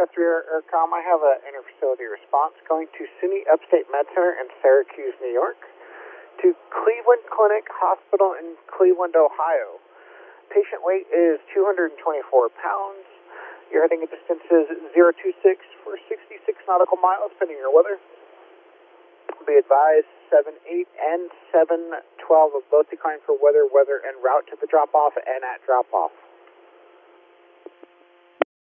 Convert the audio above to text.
Chester Aircom. I have an interfacility response going to SUNY Upstate Med Center in Syracuse, New York, to Cleveland Clinic Hospital in Cleveland, Ohio. Patient weight is 224 pounds. Your heading distance is 026 for 66 nautical miles, pending your weather. Be advised, 7-8 and 7-12 of both decline for weather, and route to the drop-off and at drop-off.